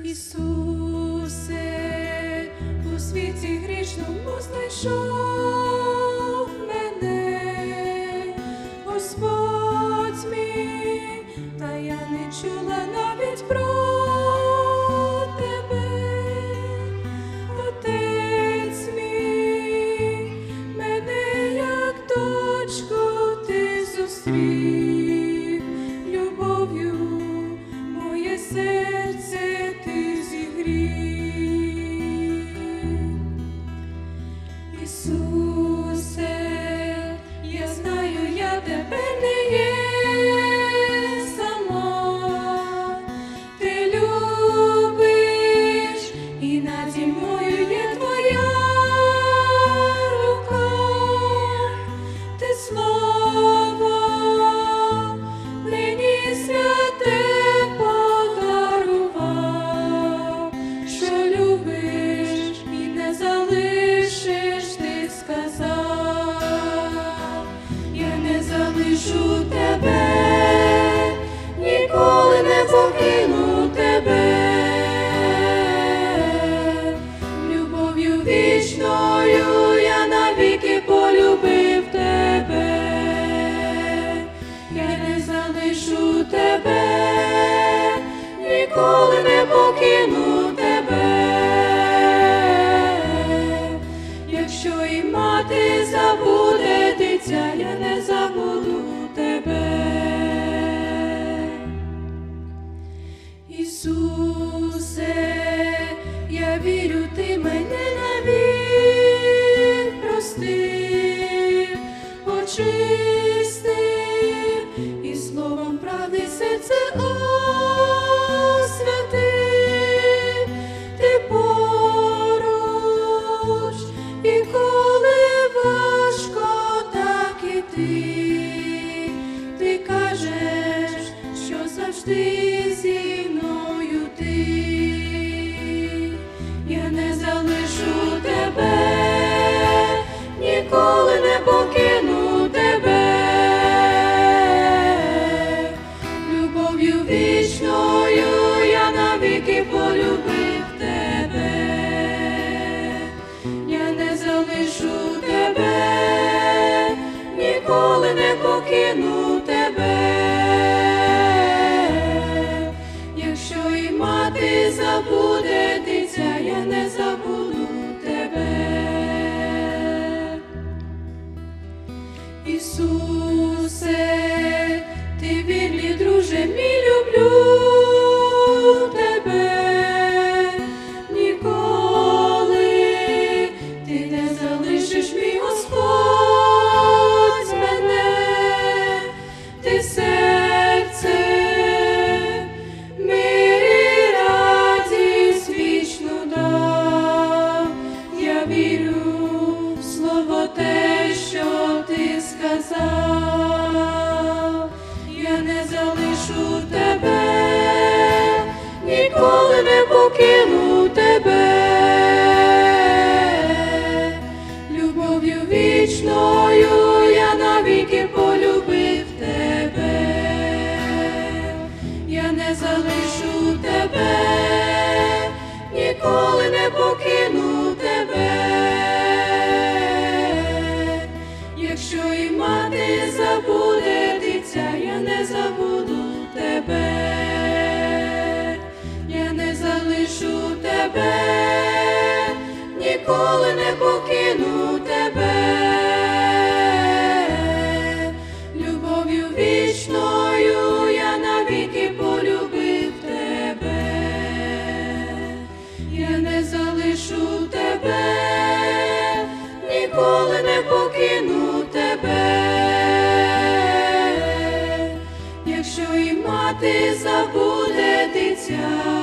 Ісусе, у світі грішному знайшов мене, Господь мій, та я не чула навіть про тебе. Отець мій, мене як дочку ти зустрів, любов'ю моє серце ти зігрів. Ісусе, я знаю, я тепер не є сама, ти любиш, і наді мною є твоя рука, ти слово мені святе подарував, що любиш і не залишиш, ти сказав. Я не залишу тебе, ніколи не покину тебе, любов'ю вічною я навіки полюбив тебе. Я не залишу тебе, ніколи не покину тебе. Якщо і мати забуде дитя, я не забуду тебе. Ісусе, я вірю, ти мене навік простив, очистив і словом правди серце освятив. Ти поруч, і коли важко так іти, ти кажеш, що завжди зі мною ти. Я не залишу тебе, ніколи не покину тебе, любов'ю вічною я навіки полюбив тебе. Я не залишу тебе, ніколи не покину тебе. Якщо і мати забуде дитя, я не забуду тебе. Ісусе, ти вірний друже мій, люблю тебе. Ніколи ти не залишиш, мій Господь, мене. Ти серце, мир і радість вічну дав. Я вірю в слово те, що ти сказав. Я не залишу тебе, ніколи не покину тебе, любов'ю вічною я навіки полюбив тебе. Я не залишу тебе, ніколи не покину тебе. Якщо і мати забуде дитя, я не забуду тебе. Я не залишу тебе, ніколи не покину тебе, любов'ю вічною я навіки полюбив тебе. Я не залишу тебе, ніколи не покину тебе. Якщо і мати забуде дитя,